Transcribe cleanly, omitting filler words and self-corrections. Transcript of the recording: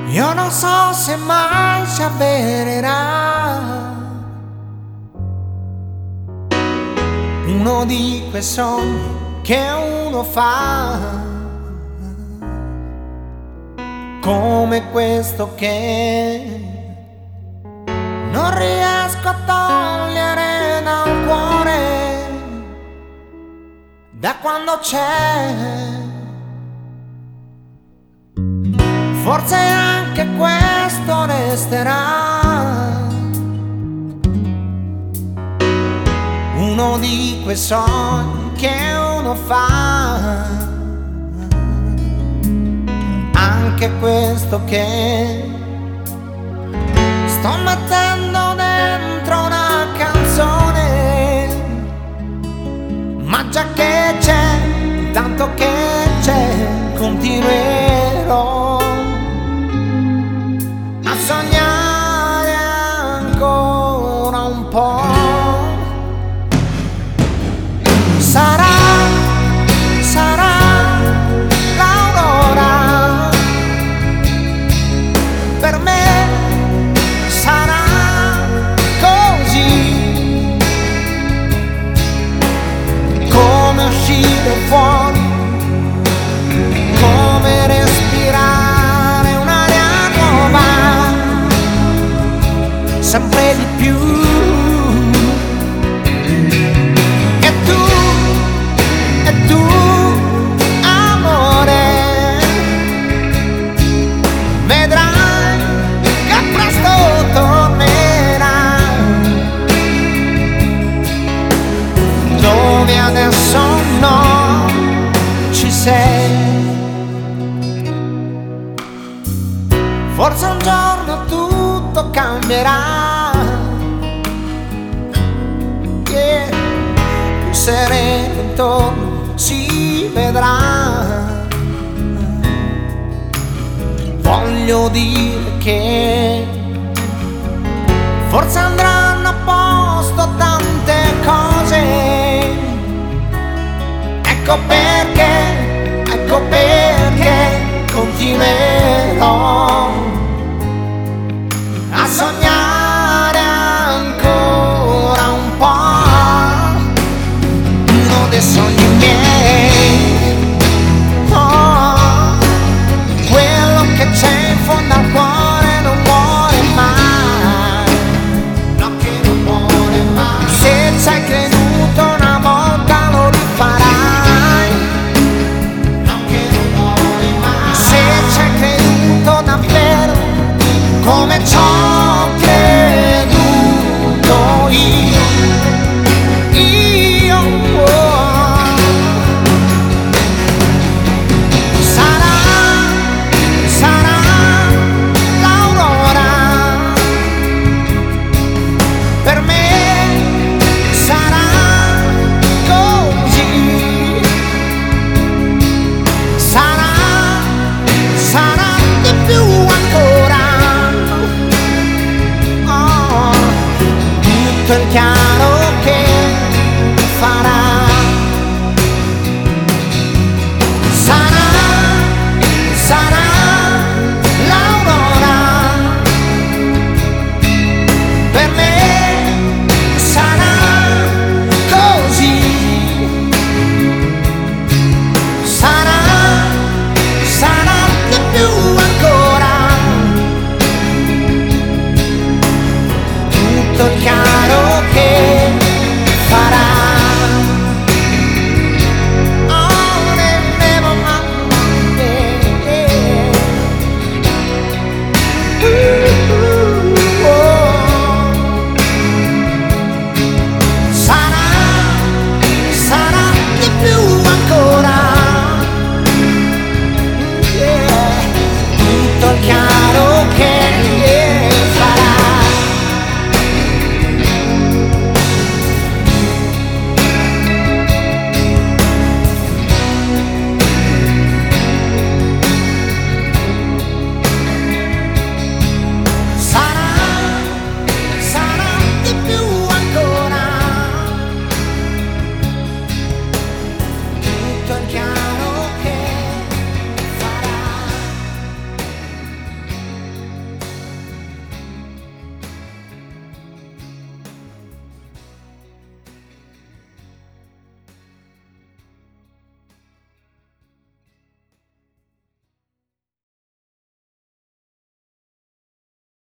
Io non so se mai si avvererà uno di quei sogni che uno fa, come questo che non riesco a togliere dal cuore da quando c'è. Forse anche questo resterà uno di quei sogni che uno fa, anche questo che sto mettendo dentro una canzone, ma già che c'è, tanto che c'è, continuerò a sognare ancora un po'. Sarà l'aurora, per me sarà così, come uscire fuori, come respirare un'aria nuova, sempre di più. E tu, amore, vedrai che presto tornerai dove adesso no ci sei. Forse un giorno tutto cambierà, yeah. Più sereno intorno si vedrà. Voglio dire che forse andranno a posto tante cose. Ecco perché continuerò